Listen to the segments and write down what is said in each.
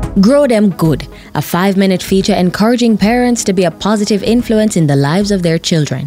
Grow Them Good, a 5-minute feature encouraging parents to be a positive influence in the lives of their children.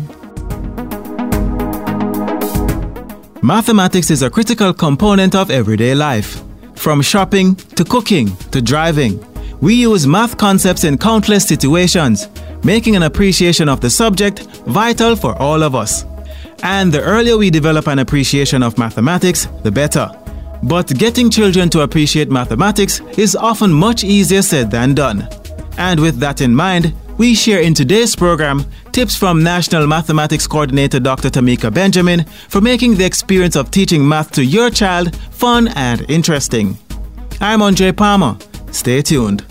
Mathematics is a critical component of everyday life. From shopping to cooking to driving, we use math concepts in countless situations, making an appreciation of the subject vital for all of us. And the earlier we develop an appreciation of mathematics, the better. But getting children to appreciate mathematics is often much easier said than done. And with that in mind, we share in today's program tips from National Mathematics Coordinator Dr. Tamika Benjamin for making the experience of teaching math to your child fun and interesting. I'm Andre Palmer. Stay tuned.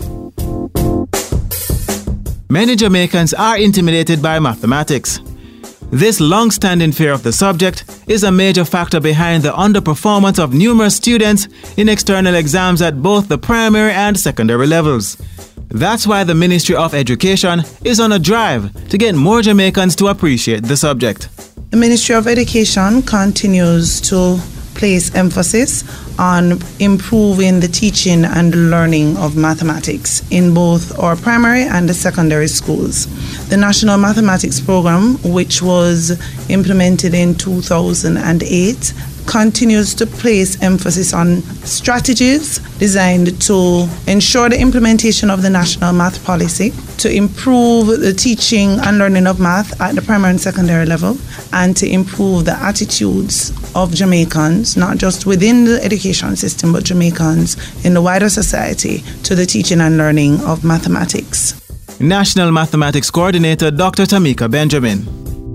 Many Jamaicans are intimidated by mathematics. This long-standing fear of the subject is a major factor behind the underperformance of numerous students in external exams at both the primary and secondary levels. That's why the Ministry of Education is on a drive to get more Jamaicans to appreciate the subject. The Ministry of Education continues to place emphasis on improving the teaching and learning of mathematics in both our primary and the secondary schools. The National Mathematics Program, which was implemented in 2008, continues to place emphasis on strategies designed to ensure the implementation of the national math policy, to improve the teaching and learning of math at the primary and secondary level, and to improve the attitudes of Jamaicans, not just within the education system, but Jamaicans in the wider society, to the teaching and learning of mathematics. National Mathematics Coordinator Dr. Tamika Benjamin.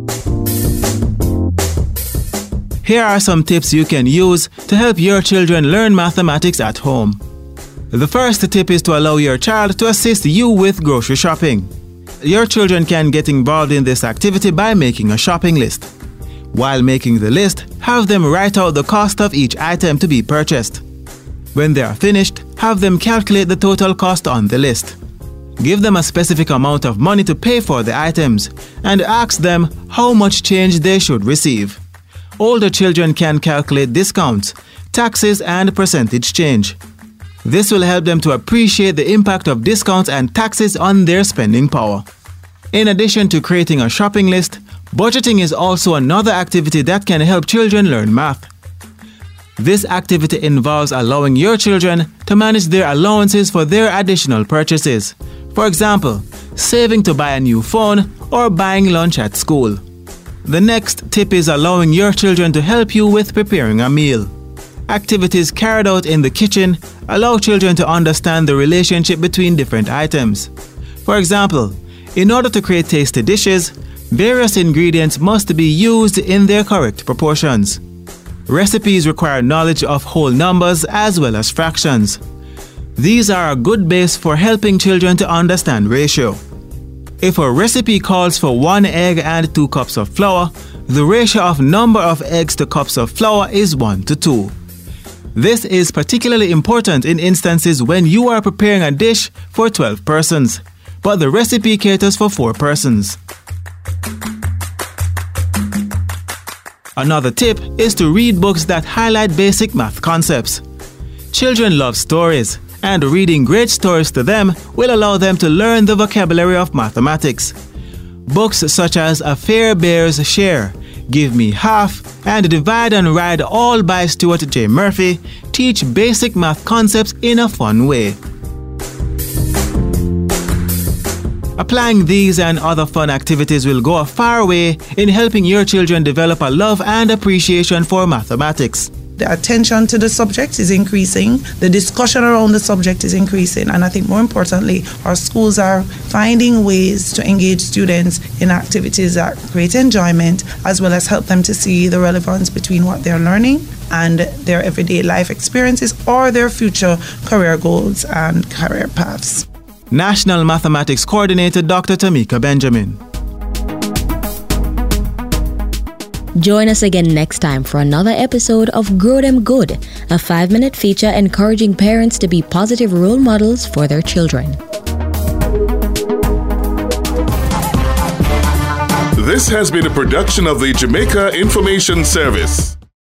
Here are some tips you can use to help your children learn mathematics at home. The first tip is to allow your child to assist you with grocery shopping. Your children can get involved in this activity by making a shopping list. While making the list, have them write out the cost of each item to be purchased. When they are finished, have them calculate the total cost on the list. Give them a specific amount of money to pay for the items and ask them how much change they should receive. Older children can calculate discounts, taxes, and percentage change. This will help them to appreciate the impact of discounts and taxes on their spending power. In addition to creating a shopping list, budgeting is also another activity that can help children learn math. This activity involves allowing your children to manage their allowances for their additional purchases. For example, saving to buy a new phone or buying lunch at school. The next tip is allowing your children to help you with preparing a meal. Activities carried out in the kitchen allow children to understand the relationship between different items. For example, in order to create tasty dishes, various ingredients must be used in their correct proportions. Recipes require knowledge of whole numbers as well as fractions. These are a good base for helping children to understand ratio. If a recipe calls for 1 egg and 2 cups of flour, the ratio of number of eggs to cups of flour is 1 to 2. This is particularly important in instances when you are preparing a dish for 12 persons, but the recipe caters for 4 persons. Another tip is to read books that highlight basic math concepts. Children love stories, and reading great stories to them will allow them to learn the vocabulary of mathematics. Books such as A Fair Bear's Share, Give Me Half, and Divide and Ride, all by Stuart J. Murphy, teach basic math concepts in a fun way. Applying these and other fun activities will go a far way in helping your children develop a love and appreciation for mathematics. The attention to the subject is increasing, the discussion around the subject is increasing, and I think more importantly, our schools are finding ways to engage students in activities that create enjoyment, as well as help them to see the relevance between what they're learning and their everyday life experiences or their future career goals and career paths. National Mathematics Coordinator Dr. Tamika Benjamin. Join us again next time for another episode of Grow Them Good, a 5-minute feature encouraging parents to be positive role models for their children. This has been a production of the Jamaica Information Service.